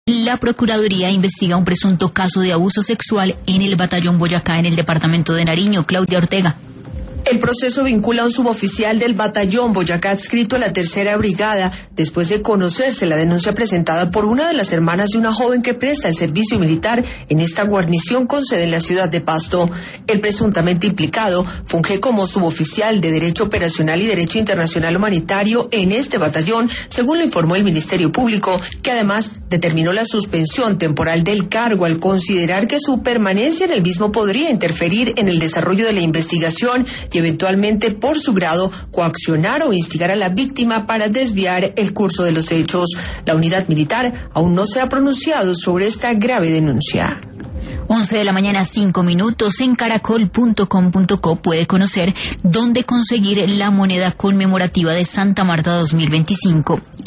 La Procuraduría investiga un presunto caso de abuso sexual en el Batallón Boyacá en el departamento de Nariño. Claudia Ortega. El proceso vincula a un suboficial del Batallón Boyacá adscrito a la Tercera Brigada, después de conocerse la denuncia presentada por una de las hermanas de una joven que presta el servicio militar en esta guarnición con sede en la ciudad de Pasto. El presuntamente implicado funge como suboficial de Derecho Operacional y Derecho Internacional Humanitario en este batallón, según lo informó el Ministerio Público, que además determinó la suspensión temporal del cargo al considerar que su permanencia en el mismo podría interferir en el desarrollo de la investigación y eventualmente, por su grado, coaccionar o instigar a la víctima para desviar el curso de los hechos. La unidad militar aún no se ha pronunciado sobre esta grave denuncia. 11:05 a.m. En caracol.com.co puede conocer dónde conseguir la moneda conmemorativa de Santa Marta 2025.